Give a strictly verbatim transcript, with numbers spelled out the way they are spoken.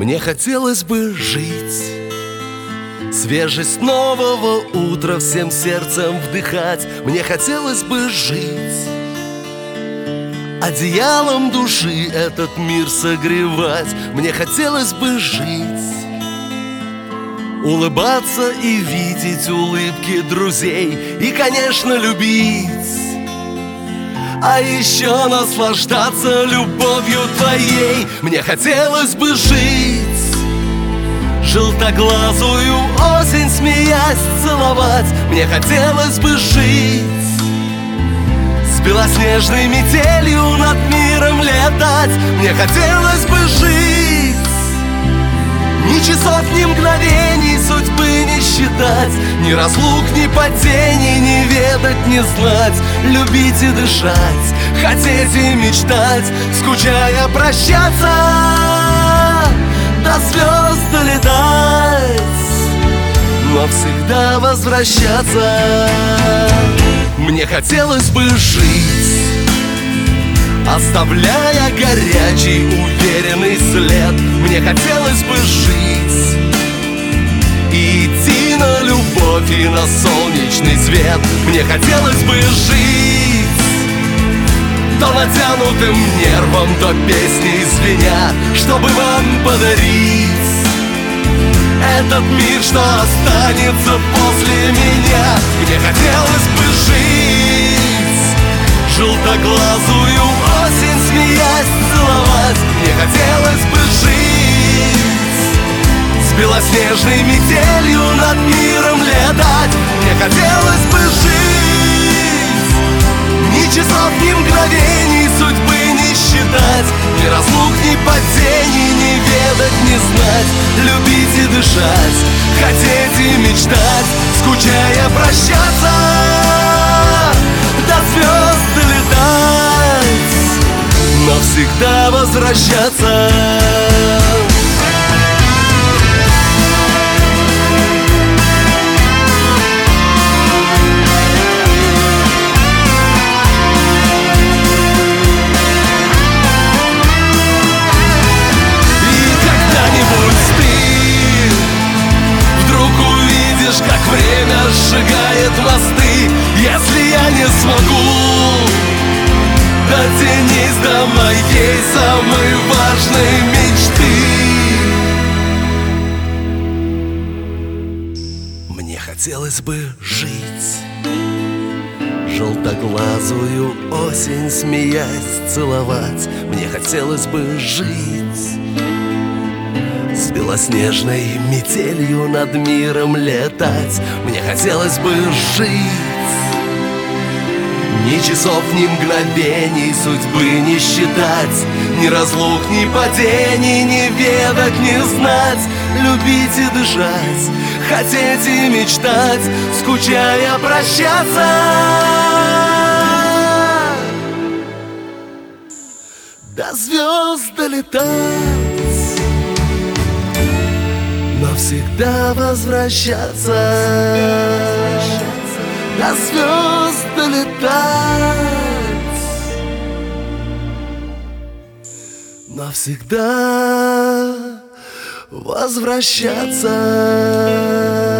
Мне хотелось бы жить, свежесть нового утра всем сердцем вдыхать. Мне хотелось бы жить, одеялом души этот мир согревать. Мне хотелось бы жить, улыбаться и видеть улыбки друзей. И, конечно, любить, а еще наслаждаться любовью твоей. Мне хотелось бы жить, желтоглазую осень, смеясь, целовать. Мне хотелось бы жить, с белоснежной метелью над миром летать. Мне хотелось бы жить, ни часов, ни мгновений судьбы не считать, ни разлук, ни потерь, ни ведать, не знать. Любить и дышать, хотеть и мечтать, скучая прощаться, до звезд долетать, но всегда возвращаться. Мне хотелось бы жить, оставляя горячий, уверенный след. Мне хотелось бы жить и идти на любовь и на солнечный свет. Мне хотелось бы жить, то натянутым нервом, то песней звеня, чтобы вам подарить этот мир, что останется после меня. Мне хотелось бы жить, желтоглазую осень, смеясь, целовать. Мне хотелось бы жить, с белоснежной метелью над миром летать. Мне хотелось бы жить, ни часов, ни мгновений судьбы не считать, ни разлук, ни падений не ведать, не знать. Любить и дышать, хотеть и мечтать, скучая прощаться, до звезд долетать, но всегда возвращаться. Как время сжигает мосты, если я не смогу дотянись до моей самой важной мечты. Мне хотелось бы жить, желтоглазую осень, смеясь, целовать. Мне хотелось бы жить, с белоснежной метелью над миром летать. Мне хотелось бы жить, ни часов, ни мгновений судьбы не считать, ни разлук, ни падений не ведать, не знать. Любить и дышать, хотеть и мечтать, скучая прощаться, до звезд долетать, но всегда возвращаться, до звезд долетать, но всегда возвращаться.